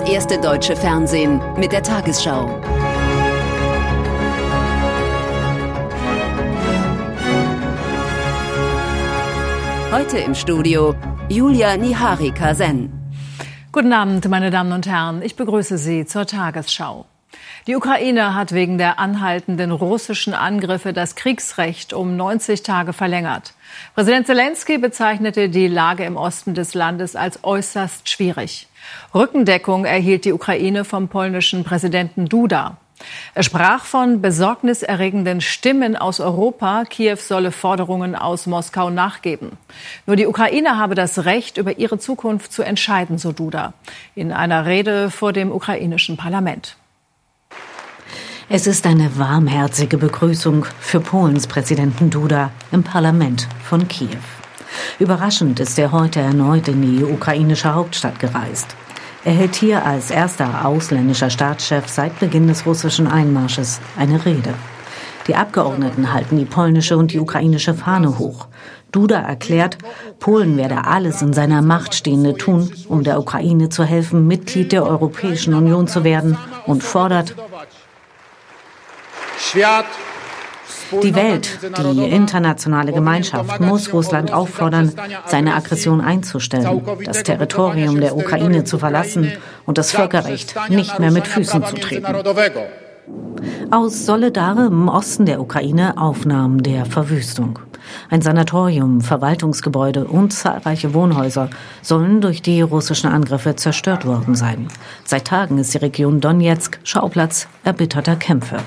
erste deutsche Fernsehen mit der Tagesschau. Heute im Studio Julia Niharika-Sen. Guten Abend, meine Damen und Herren. Ich begrüße Sie zur Tagesschau. Die Ukraine hat wegen der anhaltenden russischen Angriffe das Kriegsrecht um 90 Tage verlängert. Präsident Selenskyj bezeichnete die Lage im Osten des Landes als äußerst schwierig. Rückendeckung erhielt die Ukraine vom polnischen Präsidenten Duda. Er sprach von besorgniserregenden Stimmen aus Europa. Kiew solle Forderungen aus Moskau nachgeben. Nur die Ukraine habe das Recht, über ihre Zukunft zu entscheiden, so Duda, in einer Rede vor dem ukrainischen Parlament. Es ist eine warmherzige Begrüßung für Polens Präsidenten Duda im Parlament von Kiew. Überraschend ist er heute erneut in die ukrainische Hauptstadt gereist. Er hält hier als erster ausländischer Staatschef seit Beginn des russischen Einmarsches eine Rede. Die Abgeordneten halten die polnische und die ukrainische Fahne hoch. Duda erklärt, Polen werde alles in seiner Macht Stehende tun, um der Ukraine zu helfen, Mitglied der Europäischen Union zu werden, und fordert: Die Welt, die internationale Gemeinschaft muss Russland auffordern, seine Aggression einzustellen, das Territorium der Ukraine zu verlassen und das Völkerrecht nicht mehr mit Füßen zu treten. Aus Soledar im Osten der Ukraine Aufnahmen der Verwüstung. Ein Sanatorium, Verwaltungsgebäude und zahlreiche Wohnhäuser sollen durch die russischen Angriffe zerstört worden sein. Seit Tagen ist die Region Donezk Schauplatz erbitterter Kämpfe.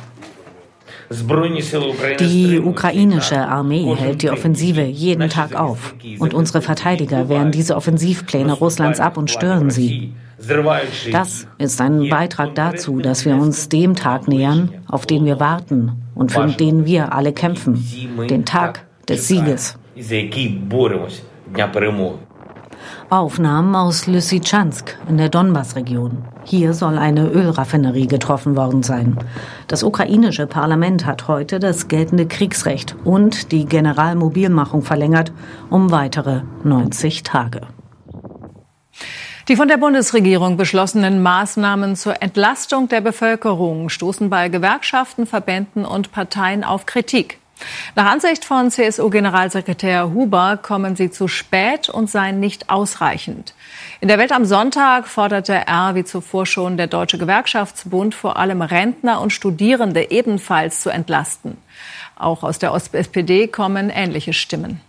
Die ukrainische Armee hält die Offensive jeden Tag auf. Und unsere Verteidiger wehren diese Offensivpläne Russlands ab und stören sie. Das ist ein Beitrag dazu, dass wir uns dem Tag nähern, auf den wir warten und für den wir alle kämpfen. Den Tag des Sieges. Aufnahmen aus Lysychansk in der Donbass-Region. Hier soll eine Ölraffinerie getroffen worden sein. Das ukrainische Parlament hat heute das geltende Kriegsrecht und die Generalmobilmachung verlängert um weitere 90 Tage. Die von der Bundesregierung beschlossenen Maßnahmen zur Entlastung der Bevölkerung stoßen bei Gewerkschaften, Verbänden und Parteien auf Kritik. Nach Ansicht von CSU-Generalsekretär Huber kommen sie zu spät und seien nicht ausreichend. In der Welt am Sonntag forderte er, wie zuvor schon der Deutsche Gewerkschaftsbund, vor allem Rentner und Studierende ebenfalls zu entlasten. Auch aus der Ost-SPD kommen ähnliche Stimmen.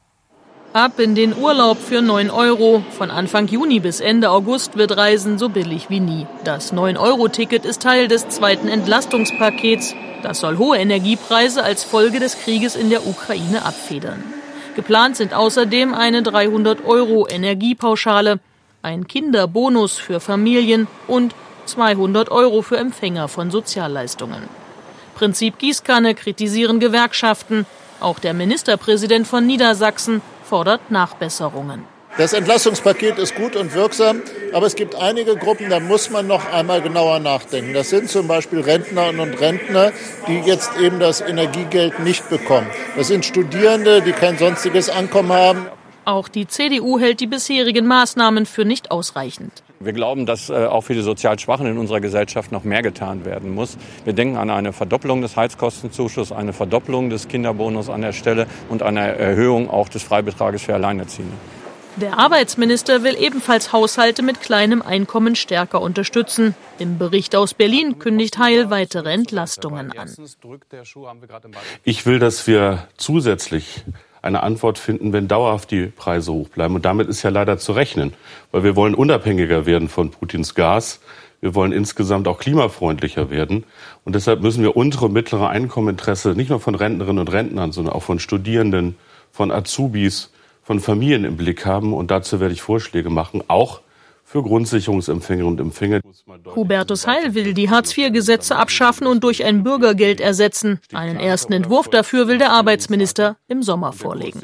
Ab in den Urlaub für 9 €. Von Anfang Juni bis Ende August wird Reisen so billig wie nie. Das 9-Euro-Ticket ist Teil des zweiten Entlastungspakets. Das soll hohe Energiepreise als Folge des Krieges in der Ukraine abfedern. Geplant sind außerdem eine 300 € Energiepauschale, ein Kinderbonus für Familien und 200 € für Empfänger von Sozialleistungen. Prinzip Gießkanne kritisieren Gewerkschaften. Auch der Ministerpräsident von Niedersachsen fordert Nachbesserungen. Das Entlastungspaket ist gut und wirksam, aber es gibt einige Gruppen, da muss man noch einmal genauer nachdenken. Das sind zum Beispiel Rentnerinnen und Rentner, die jetzt eben das Energiegeld nicht bekommen. Das sind Studierende, die kein sonstiges Einkommen haben. Auch die CDU hält die bisherigen Maßnahmen für nicht ausreichend. Wir glauben, dass auch für die sozial Schwachen in unserer Gesellschaft noch mehr getan werden muss. Wir denken an eine Verdopplung des Heizkostenzuschusses, eine Verdopplung des Kinderbonus an der Stelle und eine Erhöhung auch des Freibetrages für Alleinerziehende. Der Arbeitsminister will ebenfalls Haushalte mit kleinem Einkommen stärker unterstützen. Im Bericht aus Berlin kündigt Heil weitere Entlastungen an. Ich will, dass wir zusätzlich eine Antwort finden, wenn dauerhaft die Preise hoch bleiben. Und damit ist ja leider zu rechnen, weil wir wollen unabhängiger werden von Putins Gas. Wir wollen insgesamt auch klimafreundlicher werden. Und deshalb müssen wir untere und mittlere Einkommeninteresse nicht nur von Rentnerinnen und Rentnern, sondern auch von Studierenden, von Azubis, von Familien im Blick haben. Und dazu werde ich Vorschläge machen, auch für Grundsicherungsempfängerinnen und Empfänger. Hubertus Heil will die Hartz-IV-Gesetze abschaffen und durch ein Bürgergeld ersetzen. Einen ersten Entwurf dafür will der Arbeitsminister im Sommer vorlegen.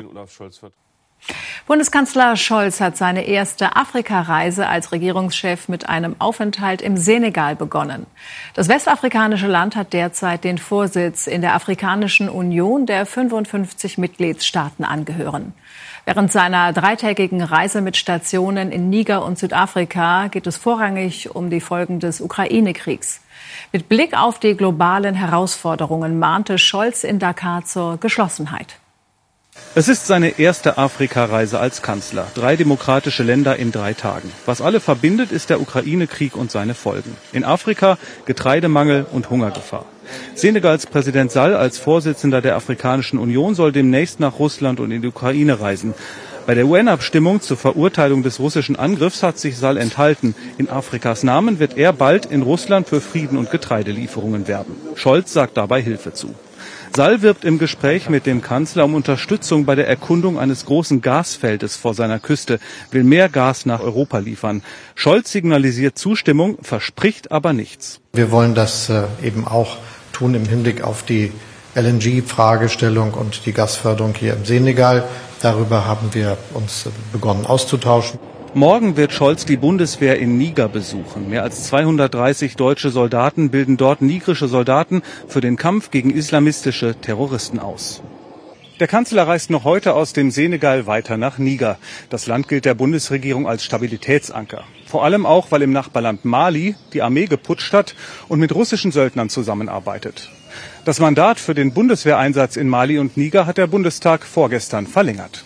Bundeskanzler Scholz hat seine erste Afrikareise als Regierungschef mit einem Aufenthalt im Senegal begonnen. Das westafrikanische Land hat derzeit den Vorsitz in der Afrikanischen Union, der 55 Mitgliedstaaten angehören. Während seiner 3-tägigen Reise mit Stationen in Niger und Südafrika geht es vorrangig um die Folgen des Ukraine-Kriegs. Mit Blick auf die globalen Herausforderungen mahnte Scholz in Dakar zur Geschlossenheit. Es ist seine erste Afrika-Reise als Kanzler. 3 demokratische Länder in 3 Tagen. Was alle verbindet, ist der Ukraine-Krieg und seine Folgen. In Afrika Getreidemangel und Hungergefahr. Senegals Präsident Sall als Vorsitzender der Afrikanischen Union soll demnächst nach Russland und in die Ukraine reisen. Bei der UN-Abstimmung zur Verurteilung des russischen Angriffs hat sich Sall enthalten. In Afrikas Namen wird er bald in Russland für Frieden und Getreidelieferungen werben. Scholz sagt dabei Hilfe zu. Sall wirbt im Gespräch mit dem Kanzler um Unterstützung bei der Erkundung eines großen Gasfeldes vor seiner Küste, will mehr Gas nach Europa liefern. Scholz signalisiert Zustimmung, verspricht aber nichts. Wir wollen das eben auch tun im Hinblick auf die LNG-Fragestellung und die Gasförderung hier im Senegal. Darüber haben wir uns begonnen auszutauschen. Morgen wird Scholz die Bundeswehr in Niger besuchen. Mehr als 230 deutsche Soldaten bilden dort nigrische Soldaten für den Kampf gegen islamistische Terroristen aus. Der Kanzler reist noch heute aus dem Senegal weiter nach Niger. Das Land gilt der Bundesregierung als Stabilitätsanker. Vor allem auch, weil im Nachbarland Mali die Armee geputscht hat und mit russischen Söldnern zusammenarbeitet. Das Mandat für den Bundeswehreinsatz in Mali und Niger hat der Bundestag vorgestern verlängert.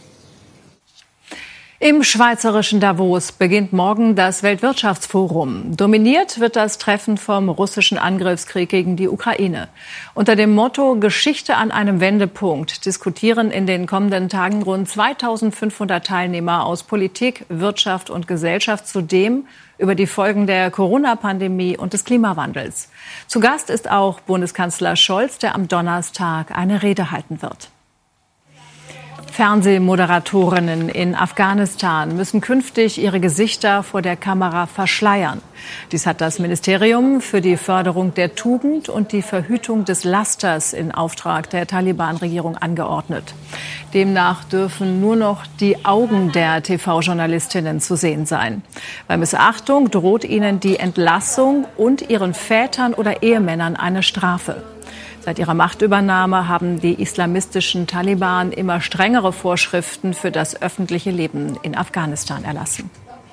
Im schweizerischen Davos beginnt morgen das Weltwirtschaftsforum. Dominiert wird das Treffen vom russischen Angriffskrieg gegen die Ukraine. Unter dem Motto Geschichte an einem Wendepunkt diskutieren in den kommenden Tagen rund 2500 Teilnehmer aus Politik, Wirtschaft und Gesellschaft zudem über die Folgen der Corona-Pandemie und des Klimawandels. Zu Gast ist auch Bundeskanzler Scholz, der am Donnerstag eine Rede halten wird. Fernsehmoderatorinnen in Afghanistan müssen künftig ihre Gesichter vor der Kamera verschleiern. Dies hat das Ministerium für die Förderung der Tugend und die Verhütung des Lasters in Auftrag der Taliban-Regierung angeordnet. Demnach dürfen nur noch die Augen der TV-Journalistinnen zu sehen sein. Bei Missachtung droht ihnen die Entlassung und ihren Vätern oder Ehemännern eine Strafe. Seit ihrer Machtübernahme haben die islamistischen Taliban immer strengere Vorschriften für das öffentliche Leben in Afghanistan erlassen.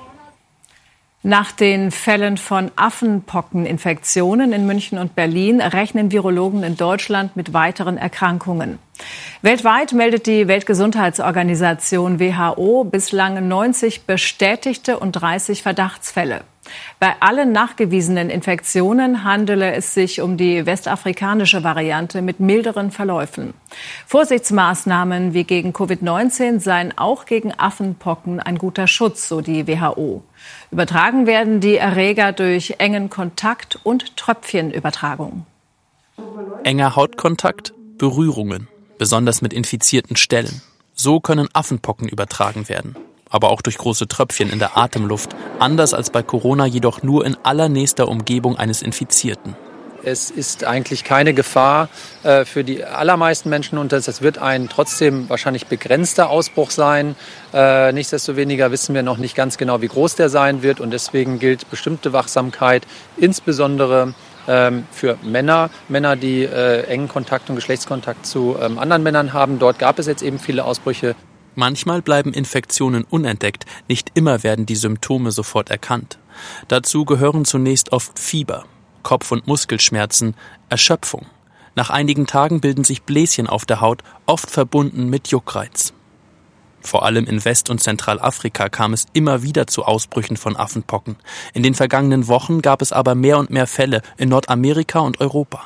Nach den Fällen von Affenpockeninfektionen in München und Berlin rechnen Virologen in Deutschland mit weiteren Erkrankungen. Weltweit meldet die Weltgesundheitsorganisation WHO bislang 90 bestätigte und 30 Verdachtsfälle. Bei allen nachgewiesenen Infektionen handele es sich um die westafrikanische Variante mit milderen Verläufen. Vorsichtsmaßnahmen wie gegen Covid-19 seien auch gegen Affenpocken ein guter Schutz, so die WHO. Übertragen werden die Erreger durch engen Kontakt und Tröpfchenübertragung. Enger Hautkontakt, Berührungen, besonders mit infizierten Stellen. So können Affenpocken übertragen werden. Aber auch durch große Tröpfchen in der Atemluft, anders als bei Corona jedoch nur in allernächster Umgebung eines Infizierten. Es ist eigentlich keine Gefahr für die allermeisten Menschen und es wird ein trotzdem wahrscheinlich begrenzter Ausbruch sein. Nichtsdestoweniger wissen wir noch nicht ganz genau, wie groß der sein wird und deswegen gilt bestimmte Wachsamkeit, insbesondere für Männer, die engen Kontakt und Geschlechtskontakt zu anderen Männern haben. Dort gab es jetzt eben viele Ausbrüche. Manchmal bleiben Infektionen unentdeckt, nicht immer werden die Symptome sofort erkannt. Dazu gehören zunächst oft Fieber, Kopf- und Muskelschmerzen, Erschöpfung. Nach einigen Tagen bilden sich Bläschen auf der Haut, oft verbunden mit Juckreiz. Vor allem in West- und Zentralafrika kam es immer wieder zu Ausbrüchen von Affenpocken. In den vergangenen Wochen gab es aber mehr und mehr Fälle in Nordamerika und Europa.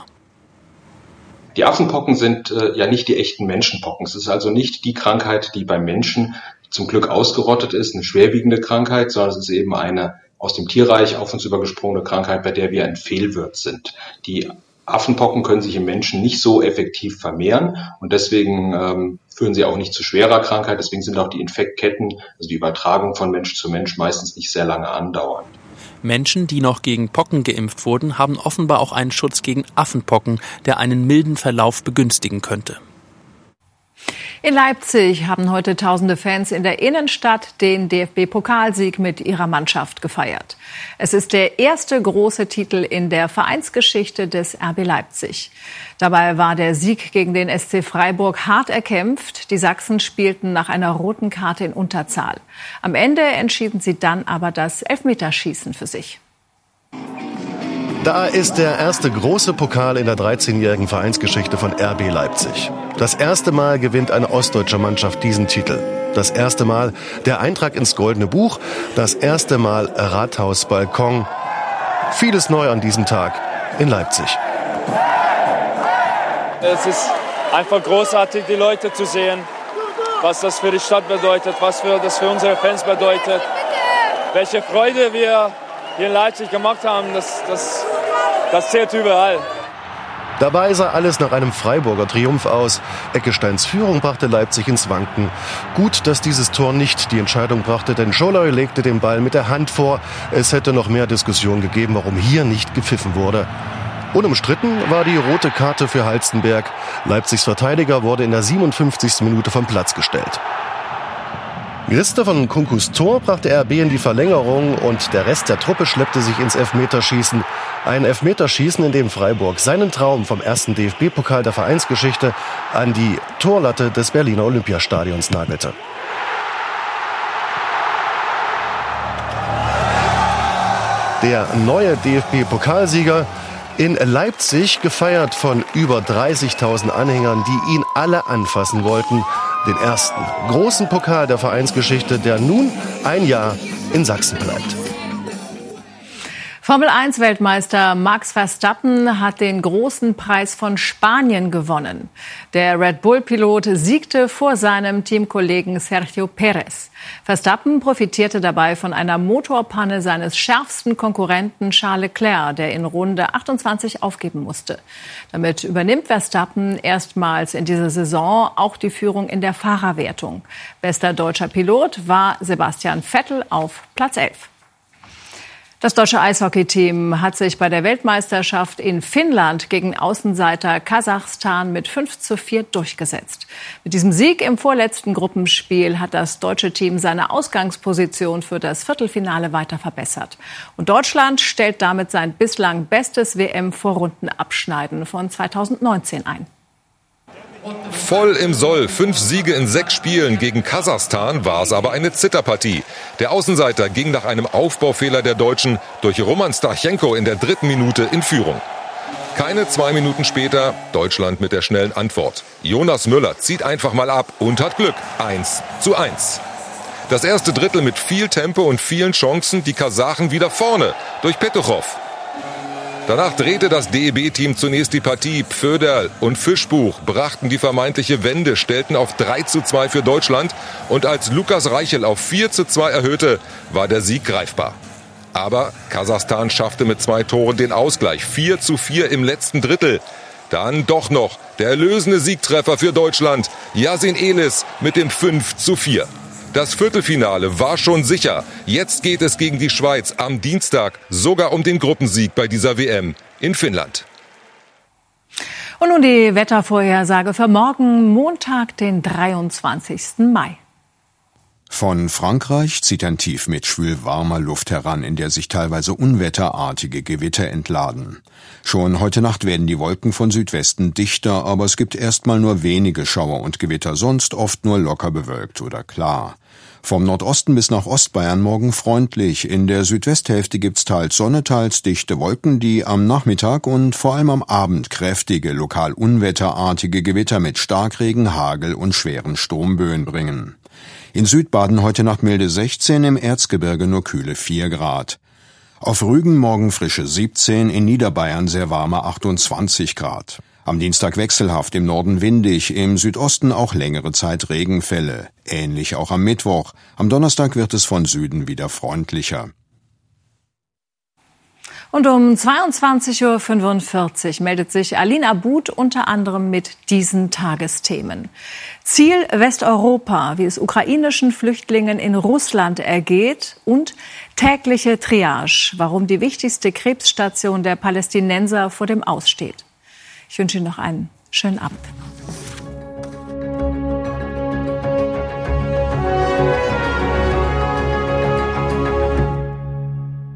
Die Affenpocken sind ja nicht die echten Menschenpocken. Es ist also nicht die Krankheit, die beim Menschen zum Glück ausgerottet ist, eine schwerwiegende Krankheit, sondern es ist eben eine aus dem Tierreich auf uns übergesprungene Krankheit, bei der wir ein Fehlwirt sind. Die Affenpocken können sich im Menschen nicht so effektiv vermehren und deswegen führen sie auch nicht zu schwerer Krankheit. Deswegen sind auch die Infektketten, also die Übertragung von Mensch zu Mensch, meistens nicht sehr lange andauernd. Menschen, die noch gegen Pocken geimpft wurden, haben offenbar auch einen Schutz gegen Affenpocken, der einen milden Verlauf begünstigen könnte. In Leipzig haben heute tausende Fans in der Innenstadt den DFB-Pokalsieg mit ihrer Mannschaft gefeiert. Es ist der erste große Titel in der Vereinsgeschichte des RB Leipzig. Dabei war der Sieg gegen den SC Freiburg hart erkämpft. Die Sachsen spielten nach einer roten Karte in Unterzahl. Am Ende entschieden sie dann aber das Elfmeterschießen für sich. Da ist der erste große Pokal in der 13-jährigen Vereinsgeschichte von RB Leipzig. Das erste Mal gewinnt eine ostdeutsche Mannschaft diesen Titel. Das erste Mal der Eintrag ins Goldene Buch. Das erste Mal Rathausbalkon. Vieles neu an diesem Tag in Leipzig. Es ist einfach großartig, die Leute zu sehen, was das für die Stadt bedeutet, was das für unsere Fans bedeutet, welche Freude wir hier in Leipzig gemacht haben, das zählt überall. Dabei sah alles nach einem Freiburger Triumph aus. Eckesteins Führung brachte Leipzig ins Wanken. Gut, dass dieses Tor nicht die Entscheidung brachte, denn Scholloy legte den Ball mit der Hand vor. Es hätte noch mehr Diskussion gegeben, warum hier nicht gepfiffen wurde. Unumstritten war die rote Karte für Halstenberg. Leipzigs Verteidiger wurde in der 57. Minute vom Platz gestellt. Christoph von Kunkus Tor brachte RB in die Verlängerung und der Rest der Truppe schleppte sich ins Elfmeterschießen. Ein Elfmeterschießen, in dem Freiburg seinen Traum vom ersten DFB-Pokal der Vereinsgeschichte an die Torlatte des Berliner Olympiastadions nagelte. Der neue DFB-Pokalsieger in Leipzig, gefeiert von über 30.000 Anhängern, die ihn alle anfassen wollten. Den ersten großen Pokal der Vereinsgeschichte, der nun ein Jahr in Sachsen bleibt. Formel-1-Weltmeister Max Verstappen hat den großen Preis von Spanien gewonnen. Der Red Bull-Pilot siegte vor seinem Teamkollegen Sergio Perez. Verstappen profitierte dabei von einer Motorpanne seines schärfsten Konkurrenten Charles Leclerc, der in Runde 28 aufgeben musste. Damit übernimmt Verstappen erstmals in dieser Saison auch die Führung in der Fahrerwertung. Bester deutscher Pilot war Sebastian Vettel auf Platz 11. Das deutsche Eishockeyteam hat sich bei der Weltmeisterschaft in Finnland gegen Außenseiter Kasachstan mit 5:4 durchgesetzt. Mit diesem Sieg im vorletzten Gruppenspiel hat das deutsche Team seine Ausgangsposition für das Viertelfinale weiter verbessert. Und Deutschland stellt damit sein bislang bestes WM-Vorrundenabschneiden von 2019 ein. Voll im Soll, 5 Siege in 6 Spielen. Gegen Kasachstan war es aber eine Zitterpartie. Der Außenseiter ging nach einem Aufbaufehler der Deutschen durch Roman Starchenko in der 3. Minute in Führung. Keine 2 Minuten später Deutschland mit der schnellen Antwort. Jonas Müller zieht einfach mal ab und hat Glück. 1:1. Das erste Drittel mit viel Tempo und vielen Chancen, die Kasachen wieder vorne durch Petuchow. Danach drehte das DEB-Team zunächst die Partie. Pföderl und Fischbuch brachten die vermeintliche Wende, stellten auf 3:2 für Deutschland. Und als Lukas Reichel auf 4:2 erhöhte, war der Sieg greifbar. Aber Kasachstan schaffte mit 2 Toren den Ausgleich. 4:4 im letzten Drittel. Dann doch noch der erlösende Siegtreffer für Deutschland. Yasin Elis mit dem 5:4. Das Viertelfinale war schon sicher. Jetzt geht es gegen die Schweiz am Dienstag sogar um den Gruppensieg bei dieser WM in Finnland. Und nun die Wettervorhersage für morgen, Montag, den 23. Mai. Von Frankreich zieht ein Tief mit schwül-warmer Luft heran, in der sich teilweise unwetterartige Gewitter entladen. Schon heute Nacht werden die Wolken von Südwesten dichter, aber es gibt erstmal nur wenige Schauer und Gewitter, sonst oft nur locker bewölkt oder klar. Vom Nordosten bis nach Ostbayern morgen freundlich. In der Südwesthälfte gibt's teils Sonne, teils dichte Wolken, die am Nachmittag und vor allem am Abend kräftige, lokal unwetterartige Gewitter mit Starkregen, Hagel und schweren Sturmböen bringen. In Südbaden heute Nacht milde 16, im Erzgebirge nur kühle 4 Grad. Auf Rügen morgen frische 17, in Niederbayern sehr warme 28 Grad. Am Dienstag wechselhaft, im Norden windig, im Südosten auch längere Zeit Regenfälle. Ähnlich auch am Mittwoch. Am Donnerstag wird es von Süden wieder freundlicher. Und um 22:45 Uhr meldet sich Alina But unter anderem mit diesen Tagesthemen. Ziel Westeuropa, wie es ukrainischen Flüchtlingen in Russland ergeht, und tägliche Triage, warum die wichtigste Krebsstation der Palästinenser vor dem Aus steht. Ich wünsche Ihnen noch einen schönen Abend.